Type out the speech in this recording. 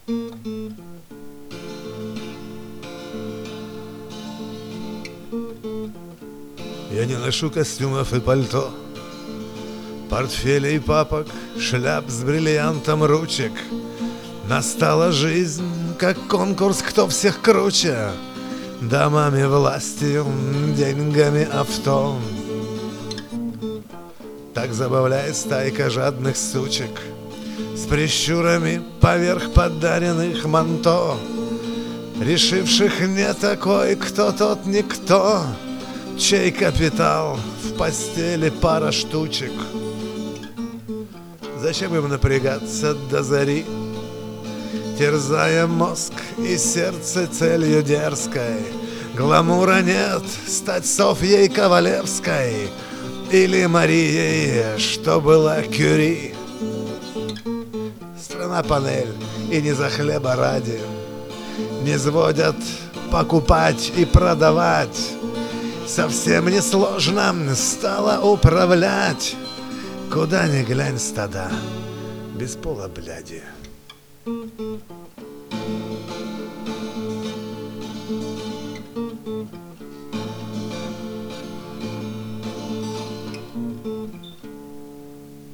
Я не ношу костюмов и пальто, портфелей, папок, шляп с бриллиантом ручек. Настала жизнь, как конкурс, кто всех круче, домами, властью, деньгами, авто. Так забавляет стайка жадных сучек с прищурами поверх подаренных манто, решивших не такой, кто тот никто, чей капитал в постели пара штучек. Зачем им напрягаться до зари, терзая мозг и сердце целью дерзкой? Гламура нет стать Софьей Ковалевской или Марией, что была Кюри. Страна панель, и не за хлеба ради не сводят покупать и продавать. Совсем несложно стало управлять, куда ни глянь стада без пола бляди.